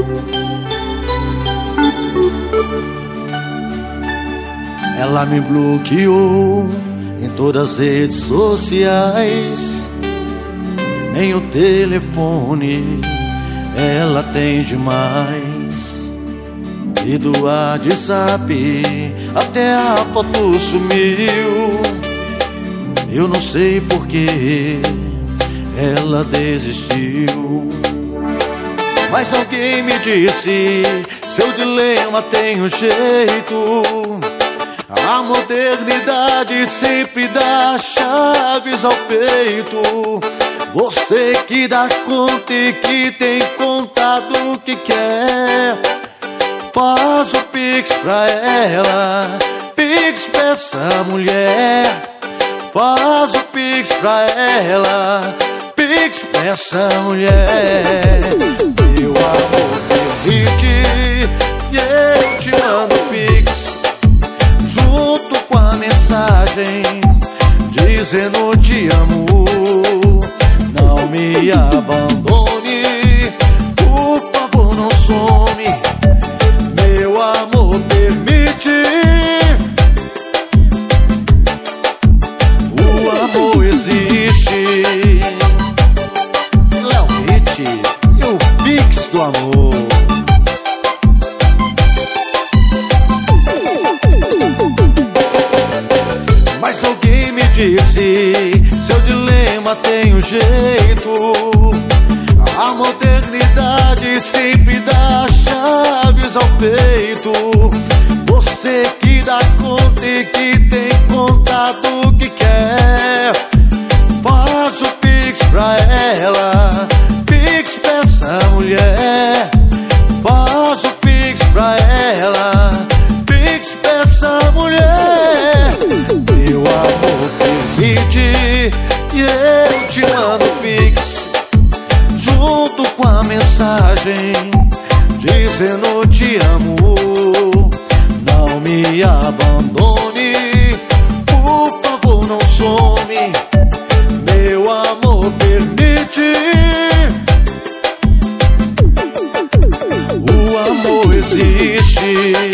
Ela me bloqueou em todas as redes sociais, nem o telefone ela tem demais. E do WhatsApp até a foto sumiu. Eu não sei porque ela desistiu, mas alguém me disse: seu dilema tem um jeito. A modernidade sempre dá chaves ao peito. Você que dá conta e que tem contado o que quer, faz o Pix pra ela, Pix pra essa mulher. Faz o Pix pra ela, Pix pra essa mulher. Meu amor, permite e eu te mando Pix, junto com a mensagem dizendo te amo. Não me abandone, por favor não some. Meu amor, permite. O amor existe. Léo Hit e o Pix do amor. Mas alguém me disse: seu dilema tem um jeito. A modernidade sempre dá chaves ao peito. Você que dá conta e que tem contado o que quer, faz o Pix pra ela, Pix pra essa mulher. Faz o Pix pra ela, Pix pra essa mulher. Meu amor, permite e eu te mando Pix, junto com a mensagem dizendo te amo. Não me abandone, por favor não some. Meu amor, permite. O amor existe.